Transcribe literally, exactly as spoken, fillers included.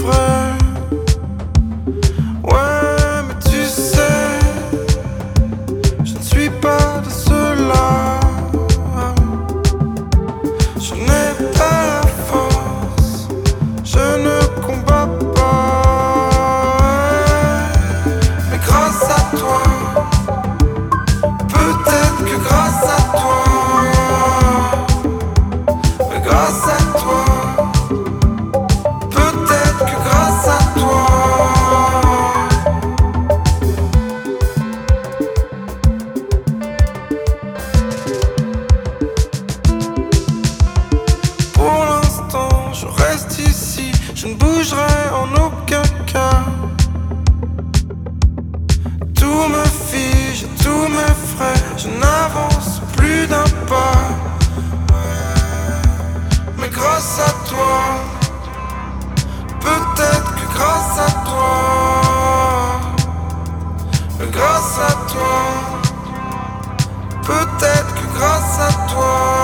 vrai. Ouais, mais tu sais, je ne suis pas de ceux-là. Je n'ai pas la force, je ne combats pas. Mais grâce à toi, peut-être que grâce à toi, mais grâce à toi, peut-être que grâce à toi. Pour l'instant, je reste ici, je ne bougerai en aucun cas. Tout me fige, tout m'effraie, je n'avance plus d'un pas. Mais grâce à toi, peut-être que grâce à toi, mais grâce à toi, peut-être que grâce à toi.